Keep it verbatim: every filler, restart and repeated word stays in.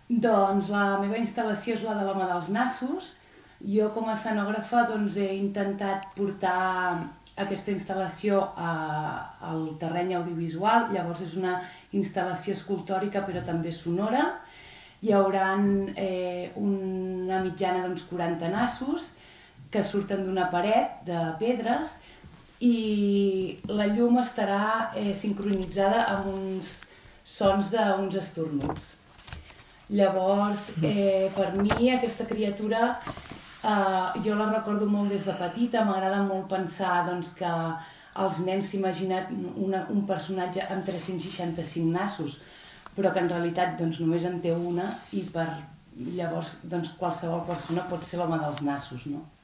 Doncs la meva instal·lació és la de l'Home dels Nassos. Jo com a escenògrafa doncs, he intentat portar aquesta instal·lació a, al terreny audiovisual. Llavors és una instal·lació escultòrica però també sonora. Hi haurà eh, una mitjana d'uns quaranta nassos que surten d'una paret de pedres i la llum estarà eh, sincronitzada amb uns sons d'uns estornuts. Llavors, eh, per mi aquesta criatura eh, jo la recordo molt des de petita. M'agrada molt pensar doncs, que els nens s'imaginen un personatge amb tres-cents seixanta-cinc nassos, però que en realitat doncs, només en té una i per llavors doncs, qualsevol persona pot ser l'Home dels Nassos, no?